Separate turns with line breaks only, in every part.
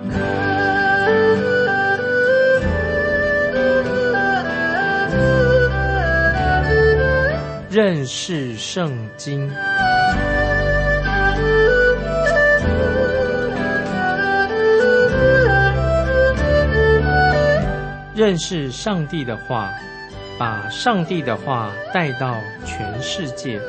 认识圣经。认识上帝的话，把上帝的话带到全世界。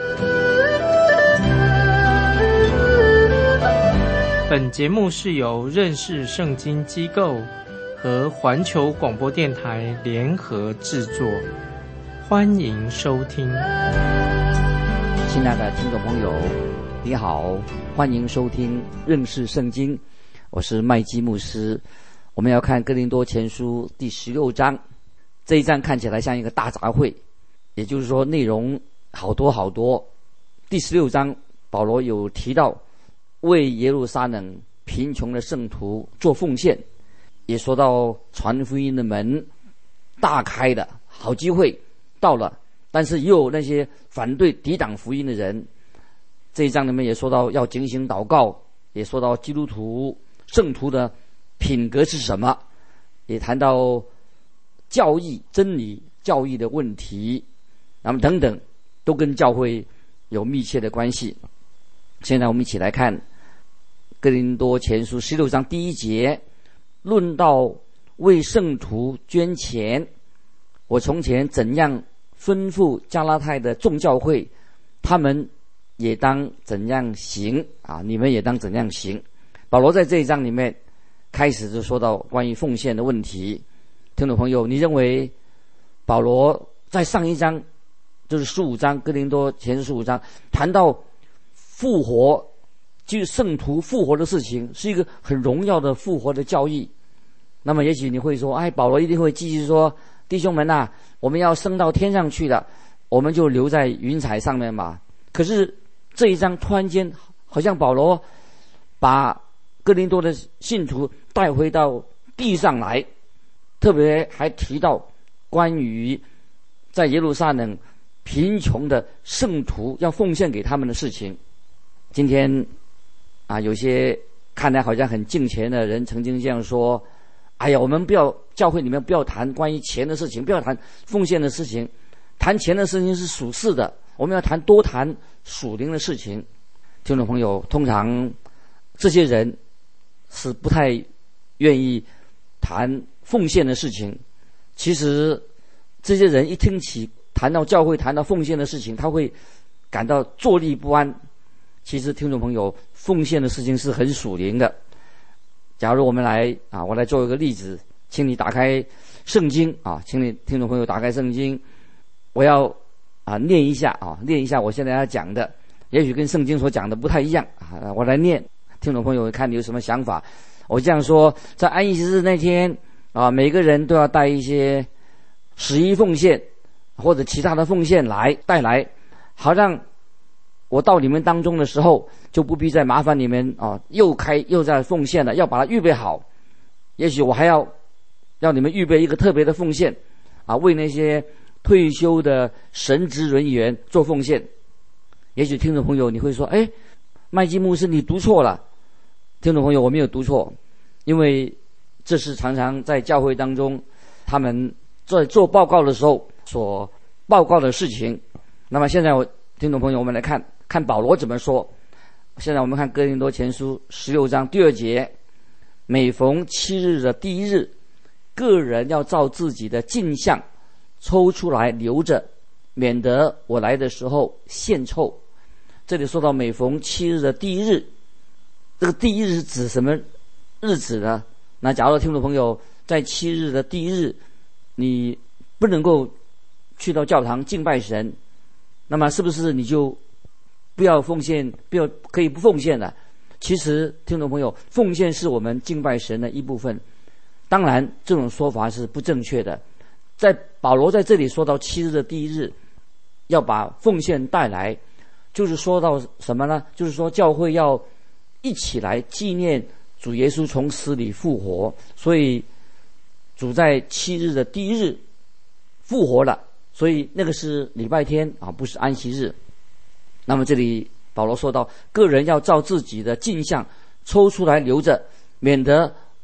本节目是由认识圣经机构和环球广播电台联合制作，欢迎收听。
亲爱的听众朋友，你好，欢迎收听认识圣经，我是麦基牧师。我们要看哥林多前书第16章，这一章看起来像一个大杂烩，也就是说内容好多好多。第16章保罗有提到为耶路撒冷贫穷的圣徒做奉献，也说到传福音的门大开的好机会到了，但是也有那些反对抵挡福音的人。这一章里面也说到要警醒祷告，也说到基督徒圣徒的品格是什么，也谈到教义真理教义的问题，那么等等都跟教会有密切的关系。现在我们一起来看哥林多前书16章第1节，论到为圣徒捐钱，我从前怎样吩咐加拉太的众教会，他们也当怎样行啊！你们也当怎样行。保罗在这一章里面开始就说到关于奉献的问题。听众朋友，你认为保罗在上一章就是15章哥林多前书15章谈到复活，就是圣徒复活的事情，是一个很荣耀的复活的教义。那么也许你会说，保罗一定会继续说，弟兄们啊，我们要升到天上去了，我们就留在云彩上面嘛。可是这一章突然间好像保罗把哥林多的信徒带回到地上来，特别还提到关于在耶路撒冷贫穷的圣徒要奉献给他们的事情。今天有些看来好像很敬虔的人曾经这样说，我们不要教会里面不要谈关于钱的事情，不要谈奉献的事情，谈钱的事情是属世的，我们要多谈属灵的事情。听众朋友，通常这些人是不太愿意谈奉献的事情。其实这些人一听起谈到教会谈到奉献的事情，他会感到坐立不安。其实听众朋友，奉献的事情是很属灵的。假如我们我来做一个例子，请你打开圣经请你听众朋友打开圣经，我要念一下我现在要讲的，也许跟圣经所讲的不太一样我来念，听众朋友看你有什么想法。我这样说，在安息日那天每个人都要带一些十一奉献或者其他的奉献带来，好让我到你们当中的时候就不必再麻烦你们又在奉献了，要把它预备好。也许我还要你们预备一个特别的奉献为那些退休的神职人员做奉献。也许听众朋友你会说，麦基牧师你读错了。听众朋友，我没有读错，因为这是常常在教会当中他们在做报告的时候所报告的事情。那么现在听众朋友，我们来看保罗怎么说。现在我们看哥林多前书16章第2节，每逢7日的第1日，个人要照自己的镜像抽出来留着，免得我来的时候献臭。这里说到每逢7日的第1日，这个第1日是指什么日子呢？那假如听众朋友在7日的第1日你不能够去到教堂敬拜神，那么是不是你就不要奉献，可以不奉献了？其实听众朋友，奉献是我们敬拜神的一部分。当然这种说法是不正确的。在保罗在这里说到7日的第1日要把奉献带来，就是说到什么呢？就是说教会要一起来纪念主耶稣从死里复活，所以主在7日的第1日复活了，所以那个是礼拜天不是安息日。那么这里保罗说到，个人要照自己的镜像抽出来留着，免得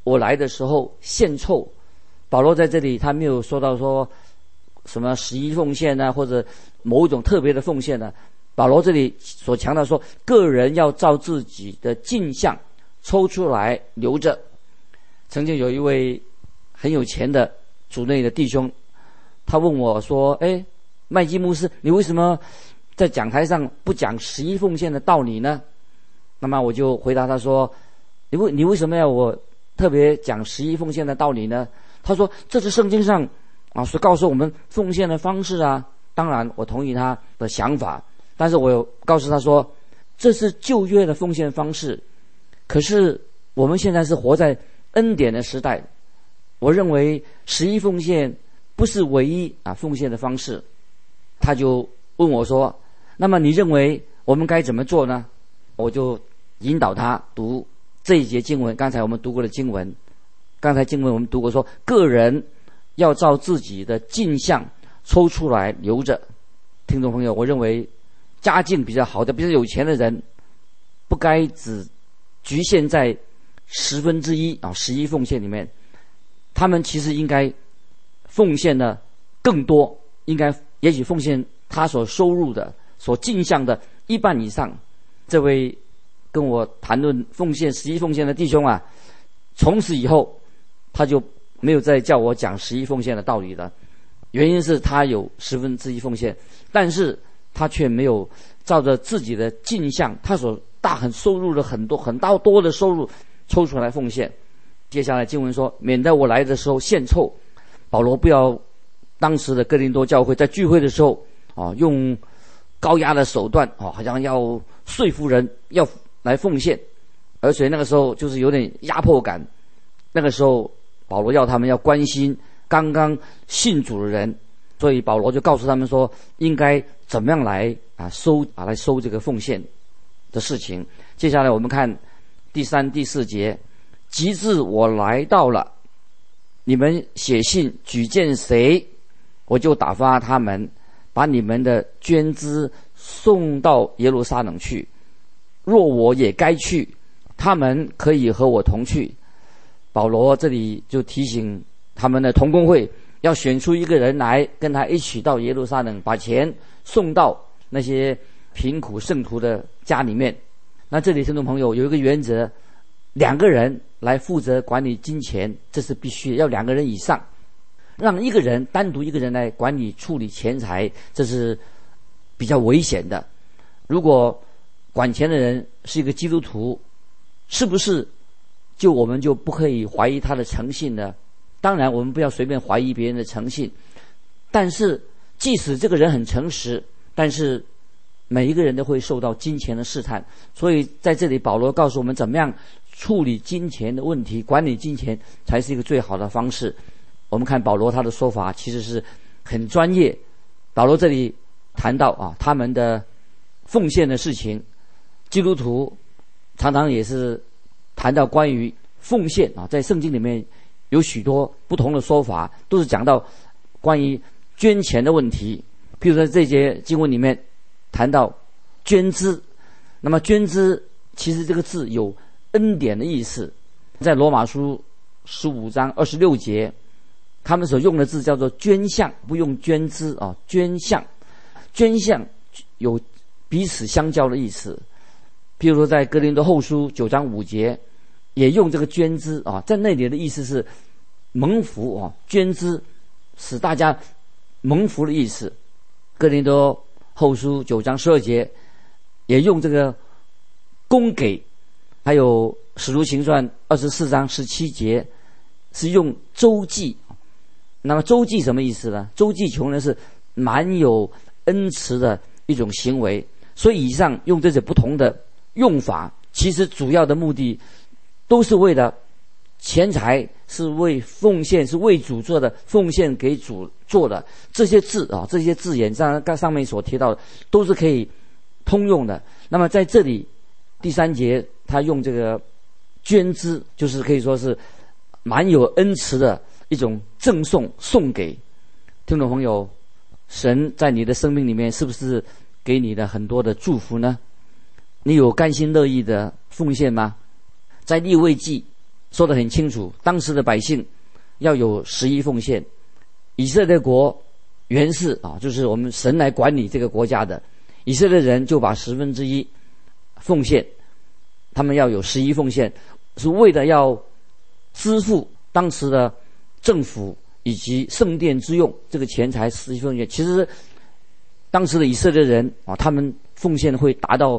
我来的时候献臭。保罗在这里他没有说到说什么十一奉献啊，或者某一种特别的奉献呢。保罗这里所强调说，个人要照自己的进项抽出来留着。曾经有一位很有钱的主内的弟兄，他问我说：麦基牧师，你为什么在讲台上不讲十一奉献的道理呢？那么我就回答他说：你为什么要我特别讲十一奉献的道理呢？他说这是圣经上所告诉我们奉献的方式啊。当然我同意他的想法，但是我有告诉他说，这是旧约的奉献方式，可是我们现在是活在恩典的时代，我认为十一奉献不是唯一奉献的方式。他就问我说，那么你认为我们该怎么做呢？我就引导他读这一节经文，刚才我们读过的经文。刚才经文我们读过说，个人要照自己的进项抽出来留着。听众朋友，我认为家境比较好的比较有钱的人不该只局限在1/10十一奉献里面，他们其实应该奉献的更多，也许奉献他所收入的所进项的1半以上。这位跟我谈论奉献十一奉献的弟兄从此以后他就没有再叫我讲十一奉献的道理了。原因是他有1/10奉献，但是他却没有照着自己的进项，他所收入的很多的收入抽出来奉献。接下来经文说，免得我来的时候献臭。保罗不要当时的哥林多教会在聚会的时候用高压的手段好像要说服人要来奉献，而且那个时候就是有点压迫感。那个时候保罗要他们要关心刚刚信主的人，所以保罗就告诉他们说应该怎么样来收这个奉献的事情。接下来我们看第3、第4节，及至我来到了，你们写信举荐谁，我就打发他们把你们的捐资送到耶路撒冷去。若我也该去，他们可以和我同去。保罗这里就提醒他们的同工会要选出一个人来跟他一起到耶路撒冷，把钱送到那些贫苦圣徒的家里面。那这里听众朋友有一个原则，2个人来负责管理金钱，这是必须的，要2个人以上。让单独一个人来管理处理钱财，这是比较危险的。如果管钱的人是一个基督徒，是不是我们就不可以怀疑他的诚信呢？当然我们不要随便怀疑别人的诚信，但是即使这个人很诚实，但是每一个人都会受到金钱的试探。所以在这里保罗告诉我们怎么样处理金钱的问题，管理金钱才是一个最好的方式。我们看保罗他的说法其实是很专业。保罗这里谈到他们的奉献的事情，基督徒常常也是谈到关于奉献在圣经里面有许多不同的说法，都是讲到关于捐钱的问题。譬如说这节经文里面谈到捐资，那么捐资其实这个字有恩典的意思，在罗马书15章26节他们所用的字叫做捐项，不用捐资捐项。捐项有彼此相交的意思。譬如说在哥林多后书9章5节也用这个捐资在那里的意思是蒙福捐资使大家蒙福的意思。哥林多后书9章12节也用这个供给，还有使徒行传24章17节是用周济。那么周济什么意思呢？周济穷人是蛮有恩慈的一种行为。所以以上用这些不同的用法，其实主要的目的都是为了钱财，是为奉献，是为主做的，奉献给主做的。这些字这些字眼上面所提到的都是可以通用的。那么在这里第3节他用这个捐资，就是可以说是蛮有恩慈的一种赠送给听众朋友。神在你的生命里面是不是给你的很多的祝福呢？你有甘心乐意的奉献吗？在利未记说得很清楚，当时的百姓要有11奉献。以色列国原是就是我们神来管理这个国家的，以色列人就把1/10奉献，他们要有11奉献，是为了要支付当时的政府以及圣殿之用，这个钱财11奉献。其实当时的以色列人他们奉献会达到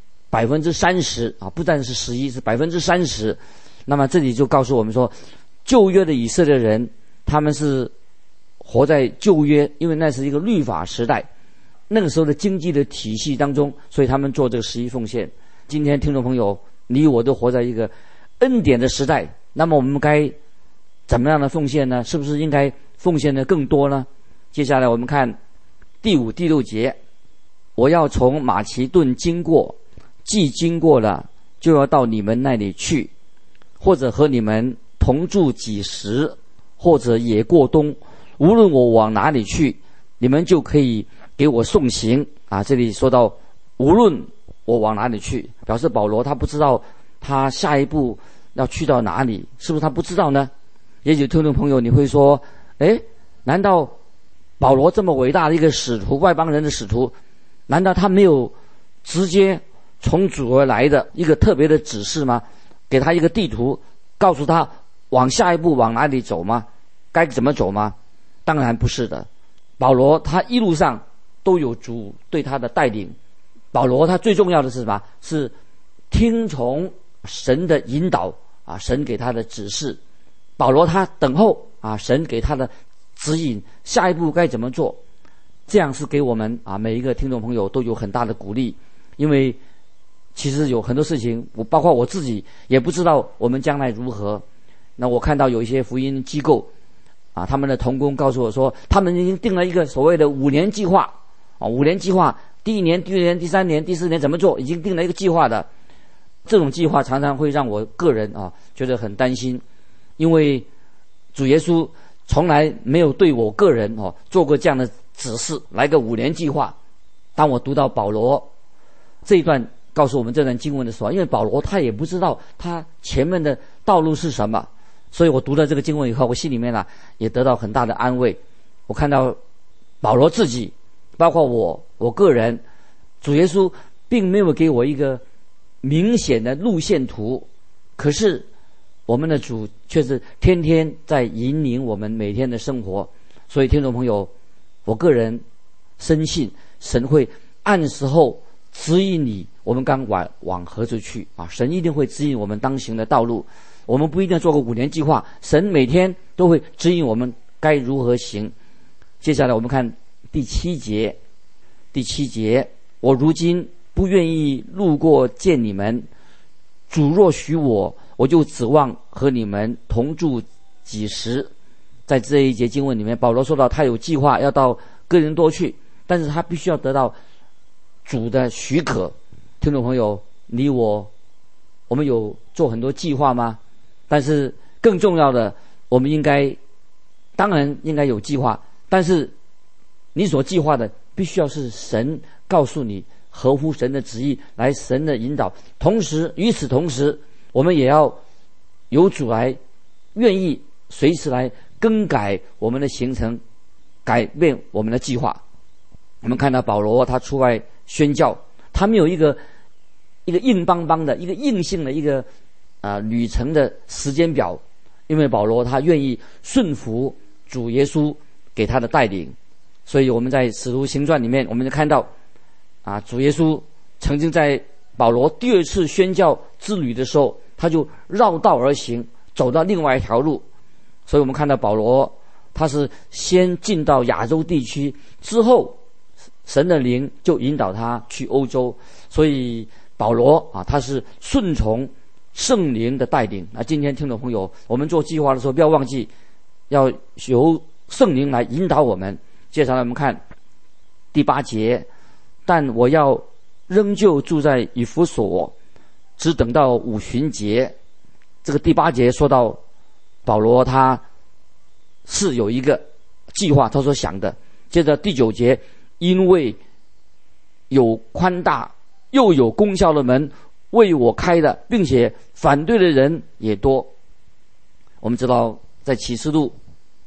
30%不但是11%，是30%。那么这里就告诉我们说，旧约的以色列人他们是活在旧约，因为那是一个律法时代，那个时候的经济的体系当中，所以他们做这个11奉献。今天听众朋友，你我都活在一个恩典的时代，那么我们该怎么样的奉献呢？是不是应该奉献的更多呢？接下来我们看第5、第6节，我要从马其顿经过，既经过了，就要到你们那里去，或者和你们同住几时，或者也过冬，无论我往哪里去，你们就可以给我送行。这里说到无论我往哪里去，表示保罗他不知道他下一步要去到哪里，是不是他不知道呢？也许听众朋友你会说，难道保罗这么伟大的一个使徒，外邦人的使徒，难道他没有直接从主而来的一个特别的指示吗？给他一个地图，告诉他往下一步往哪里走吗？该怎么走吗？当然不是的。保罗他一路上都有主对他的带领，保罗他最重要的是什么？是听从神的引导神给他的指示。保罗他等候神给他的指引，下一步该怎么做。这样是给我们每一个听众朋友都有很大的鼓励。因为其实有很多事情，包括我自己也不知道我们将来如何。那我看到有一些福音机构他们的同工告诉我说，他们已经定了一个所谓的5年计划5年计划，第1年、第2年、第3年、第4年怎么做，已经定了一个计划的。这种计划常常会让我个人觉得很担心，因为主耶稣从来没有对我个人做过这样的指示，来个5年计划。当我读到保罗这一段告诉我们这段经文的时候，因为保罗他也不知道他前面的道路是什么，所以我读了这个经文以后，我心里面也得到很大的安慰。我看到保罗自己，包括我个人，主耶稣并没有给我一个明显的路线图，可是我们的主却是天天在引领我们每天的生活。所以听众朋友，我个人深信神会按时候指引你，我们刚往何处去神一定会指引我们当行的道路。我们不一定做个5年计划，神每天都会指引我们该如何行。接下来我们看第7节。第7节，我如今不愿意路过见你们，主若许我，我就指望和你们同住几时。在这一节经文里面，保罗说到他有计划要到哥林多去，但是他必须要得到主的许可。听众朋友，你我们有做很多计划吗？但是更重要的，我们当然应该有计划，但是你所计划的必须要是神告诉你，合乎神的旨意，来神的引导。同时与此同时，我们也要有主来愿意随时来更改我们的行程，改变我们的计划。我们看到保罗他出外宣教，他没有一个硬邦邦的一个硬性的一个旅程的时间表，因为保罗他愿意顺服主耶稣给他的带领。所以我们在使徒行传里面，我们就看到主耶稣曾经在保罗第2次宣教之旅的时候，他就绕道而行，走到另外一条路。所以我们看到保罗他是先进到亚洲地区，之后神的灵就引导他去欧洲。所以保罗他是顺从圣灵的带领。今天听众朋友，我们做计划的时候不要忘记要由圣灵来引导我们。接下来我们看第8节，但我要仍旧住在以弗所，只等到5旬节。这个第8节说到保罗他是有一个计划，他所想的。接着第9节，因为有宽大又有功效的门为我开的，并且反对的人也多。 我们知道在启示录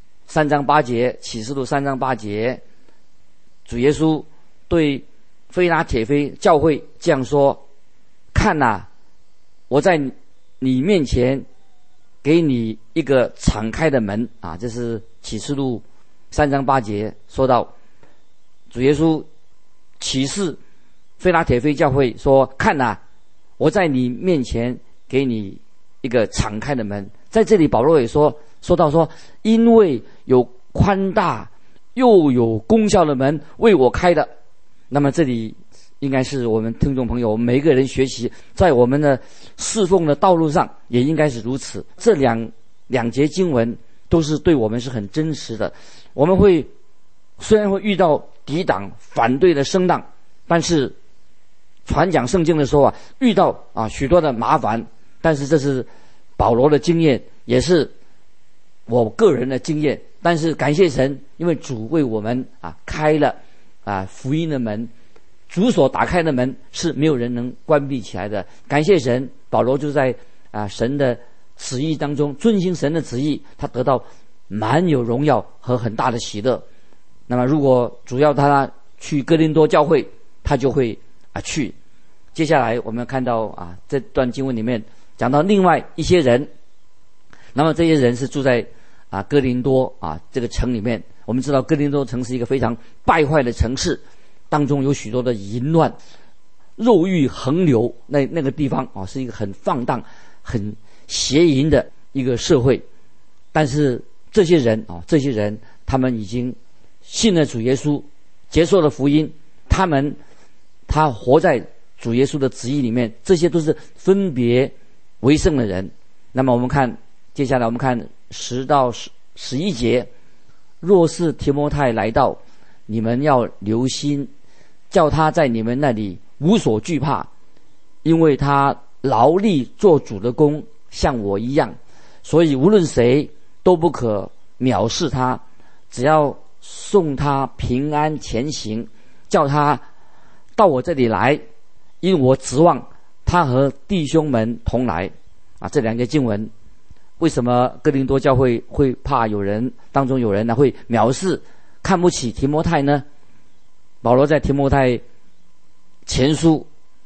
3章8节，启示录3章8节，主耶稣对非拉铁非教会这样说：看啊，我在你面前给你一个敞开的门啊！这是启示录3章8节说到，主耶稣启示非拉铁非教会说：看啊，我在你面前给你一个敞开的门。在这里保罗也说到说，因为有宽大又有功效的门为我开的。那么这里应该是我们听众朋友每一个人学习，在我们的侍奉的道路上也应该是如此。这两节经文都是对我们是很真实的。我们虽然会遇到抵挡反对的声浪，但是传讲圣经的时候遇到许多的麻烦，但是这是保罗的经验，也是我个人的经验。但是感谢神，因为主为我们开了福音的门，主所打开的门是没有人能关闭起来的。感谢神，保罗就在神的旨意当中遵行神的旨意，他得到满有荣耀和很大的喜乐。那么如果主要他去哥林多教会，他就会去。接下来我们看到这段经文里面讲到另外一些人，那么这些人是住在哥林多这个城里面。我们知道哥林多城是一个非常败坏的城市，当中有许多的淫乱，肉欲横流，那个地方是一个很放荡很邪淫的一个社会。但是这些人他们已经信了主耶稣，接受了福音，他活在主耶稣的旨意里面，这些都是分别为圣的人。那么我们看接下来我们看10到11节，若是提摩太来到，你们要留心，叫他在你们那里无所惧怕，因为他劳力做主的工，像我一样，所以无论谁都不可藐视他，只要送他平安前行，叫他到我这里来，因我指望他和弟兄们同来。这两节经文，为什么哥林多教会会怕当中有人会藐视看不起提摩太呢？保罗在提摩太前书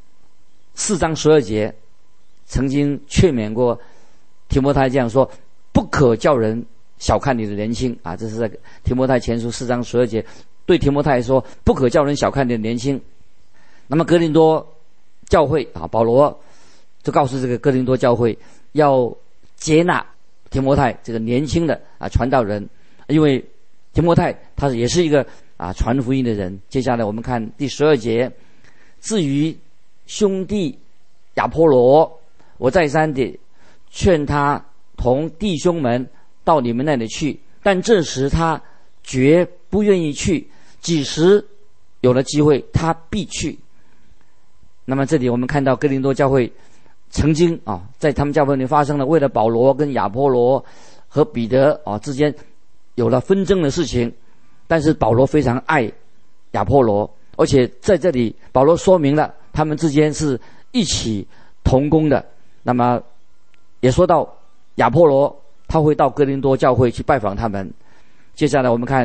4章12节曾经劝勉过提摩太这样说：不可叫人小看你的年轻这是在提摩太前书4章12节对提摩太说，不可叫人小看你的年轻。那么哥林多教会保罗就告诉这个哥林多教会要接纳提摩太这个年轻的传道人，因为提摩太他也是一个传福音的人。接下来我们看第12节，至于兄弟亚波罗，我再三地劝他同弟兄们到你们那里去，但这时他绝不愿意去，几时有了机会他必去。那么这里我们看到哥林多教会曾经在他们教会里发生了为了保罗跟亚波罗和彼得之间有了纷争的事情，但是保罗非常爱亚波罗，而且在这里保罗说明了他们之间是一起同工的。那么也说到亚波罗他会到哥林多教会去拜访他们。接下来我们看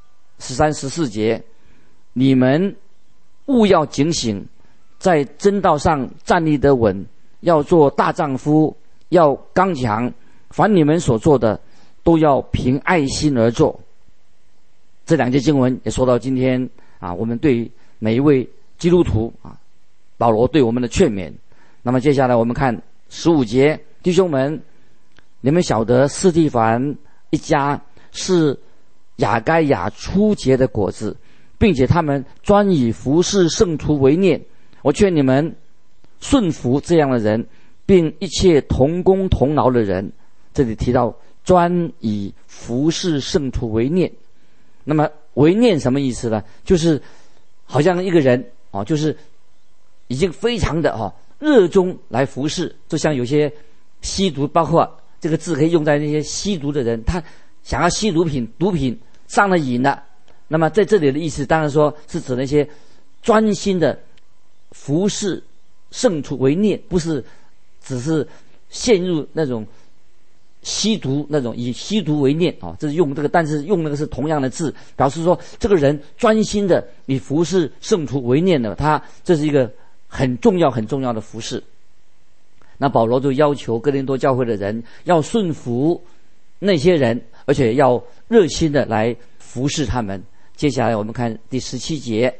13、14节，你们务要警醒，在真道上站立得稳，要做大丈夫，要刚强，凡你们所做的都要凭爱心而做。这两节经文也说到今天我们对每一位基督徒保罗对我们的劝勉。那么接下来我们看15节，弟兄们，你们晓得司提反一家是雅该亚初结的果子，并且他们专以服侍圣徒为念。我劝你们顺服这样的人，并一切同工同劳的人。这里提到专以服侍圣徒为念。那么为念什么意思呢？就是好像一个人就是已经非常的热衷来服侍，就像有些吸毒，包括这个字可以用在那些吸毒的人，他想要吸毒品上了瘾了。那么在这里的意思当然说是指那些专心的服侍圣徒为念，不是只是陷入那种吸毒那种，以吸毒为念啊，这是用这个，但是用那个是同样的字，表示说这个人专心的以服侍圣徒为念的，他这是一个很重要的服侍。那保罗就要求哥林多教会的人要顺服那些人，而且要热心的来服侍他们。接下来我们看第17节，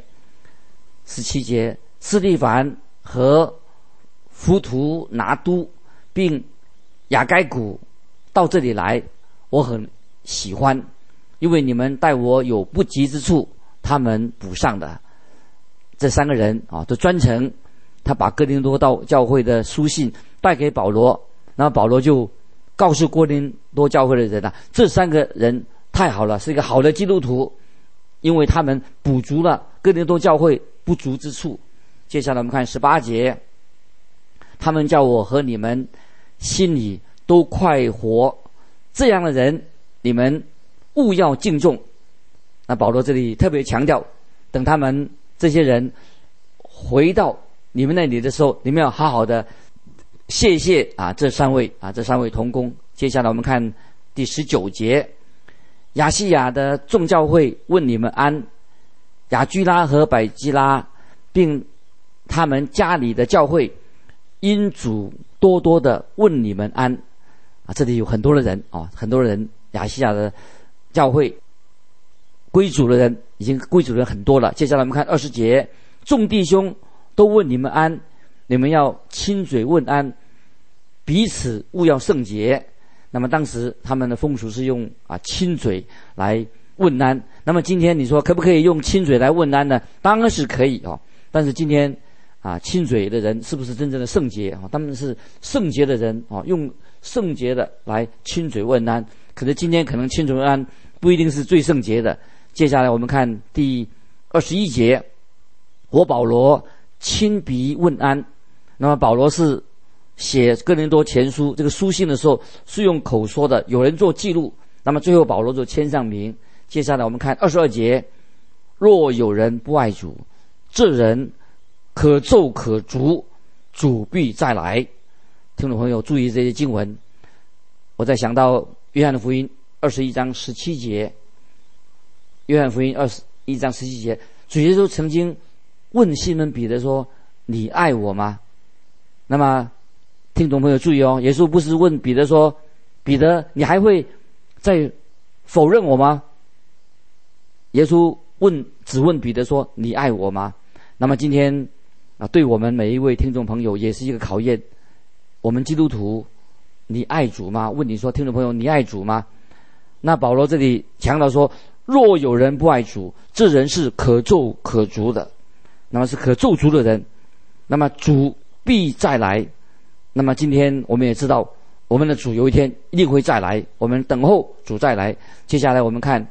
司提反和弗图拿都并雅该古到这里来，我很喜欢，因为你们待我有不及之处，他们补上的。这3个人啊，都专程他把哥林多到教会的书信带给保罗，然后保罗就告诉哥林多教会的人啊，这3个人太好了，是一个好的基督徒，因为他们补足了哥林多教会不足之处。接下来我们看18节，他们叫我和你们心里都快活，这样的人你们务要敬重。那保罗这里特别强调，等他们这些人回到你们那里的时候，你们要好好的谢谢这三位同工。接下来我们看第19节，亚细亚的众教会问你们安，雅居拉和百基拉并他们家里的教会因主多多的问你们安。这里有很多的人很多人，亚细亚的教会归主的人已经归主的人很多了。接下来我们看20节，众弟兄都问你们安，你们要亲嘴问安，彼此务要圣洁。那么当时他们的风俗是用亲嘴来问安。那么今天你说可不可以用亲嘴来问安呢？当然是可以但是今天亲嘴的人是不是真正的圣洁他们是圣洁的人用圣洁的来亲嘴问安。可是今天可能亲嘴问安不一定是最圣洁的。接下来我们看第21节，我保罗亲笔问安。那么保罗是写哥林多前书这个书信的时候是用口说的，有人做记录，那么最后保罗就签上名。接下来我们看22节，若有人不爱主，这人可咒可逐，主必再来。听众朋友注意这些经文，我在想到约翰福音21章17节，约翰福音21章17节，主耶稣曾经问西门彼得说，你爱我吗？那么听众朋友注意耶稣不是问彼得说，彼得你还会再否认我吗？耶稣只问彼得说，你爱我吗？那么今天对我们每一位听众朋友也是一个考验。我们基督徒，你爱主吗？问你说，听众朋友，你爱主吗？那保罗这里强调说，若有人不爱主，这人是可咒可逐的。那么是可咒逐的人，那么主必再来。那么今天我们也知道，我们的主有一天一定会再来，我们等候主再来。接下来我们看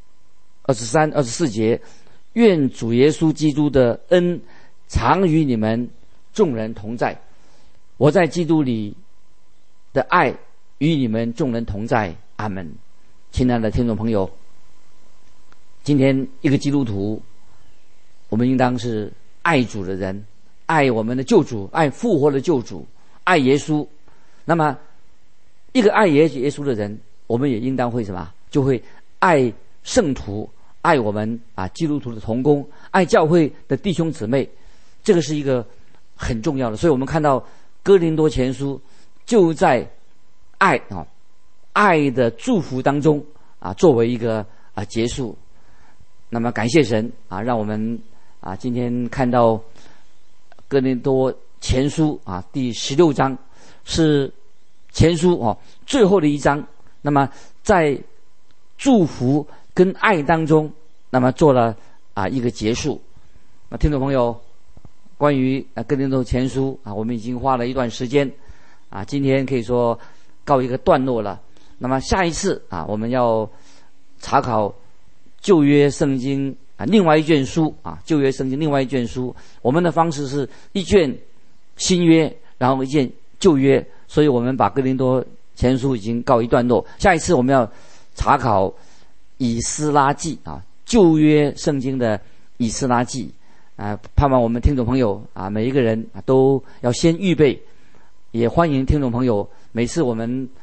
23、24节，愿主耶稣基督的恩常与你们众人同在。我在基督里的爱与你们众人同在，阿们。亲爱的听众朋友，今天一个基督徒，我们应当是爱主的人，爱我们的救主，爱复活的救主，爱耶稣。那么一个爱耶稣的人，我们也应当会什么？就会爱圣徒，爱我们基督徒的同工，爱教会的弟兄姊妹。这个是一个很重要的。所以我们看到哥林多前书就在爱的祝福当中作为一个结束。那么感谢神让我们今天看到哥林多前书第16章是前书最后的一章。那么在祝福跟爱当中，那么做了一个结束。那听众朋友，关于哥林多前书我们已经花了一段时间今天可以说告一个段落了。那么下一次我们要查考旧约圣经另外一卷书旧约圣经另外一卷书。我们的方式是一卷新约，然后一卷旧约，所以我们把哥林多前书已经告一段落。下一次我们要查考以斯拉记旧约圣经的以斯拉记盼望我们听众朋友每一个人都要先预备。也欢迎听众朋友每次我们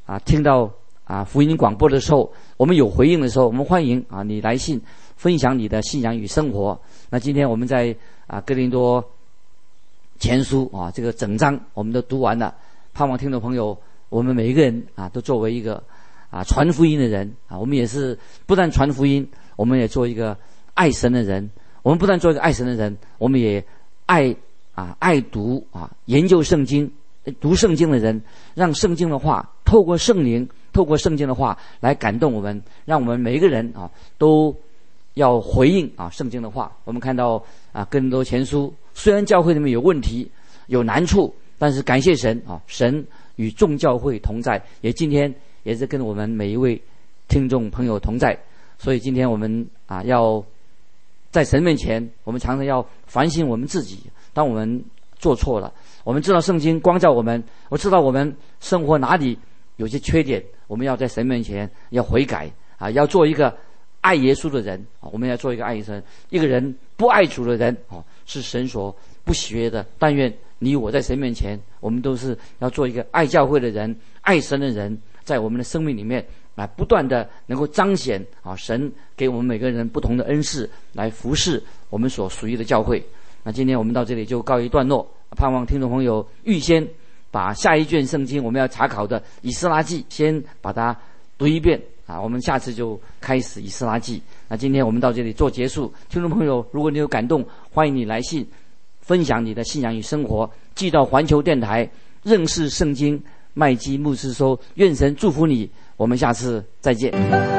听到福音广播的时候，我们有回应的时候，我们欢迎你来信分享你的信仰与生活。那今天我们在哥林多前书这个整章我们都读完了，盼望听众朋友，我们每一个人都作为一个传福音的人我们也是不但传福音，我们也做一个爱神的人。我们不但做一个爱神的人，我们也爱读研究圣经，读圣经的人，让圣经的话透过圣灵，透过圣经的话来感动我们，让我们每一个人都要回应圣经的话。我们看到哥林多前书，虽然教会里面有问题有难处，但是感谢神神与众教会同在，也今天也是跟我们每一位听众朋友同在。所以今天我们要在神面前，我们常常要反省我们自己。当我们做错了，我们知道圣经光照我们，我知道我们生活哪里有些缺点，我们要在神面前要悔改要做一个爱耶稣的人我们要做一个爱耶稣人。一个人不爱主的人是神所不喜悦的。但愿你我在神面前，我们都是要做一个爱教会的人，爱神的人，在我们的生命里面不断的能够彰显神给我们每个人不同的恩赐，来服侍我们所属于的教会。那今天我们到这里就告一段落，盼望听众朋友预先把下一卷圣经我们要查考的以斯拉记先把它读一遍我们下次就开始以斯拉记。那今天我们到这里做结束。听众朋友，如果你有感动，欢迎你来信分享你的信仰与生活，寄到环球电台认识圣经麦基牧师收。愿神祝福你，我们下次再见。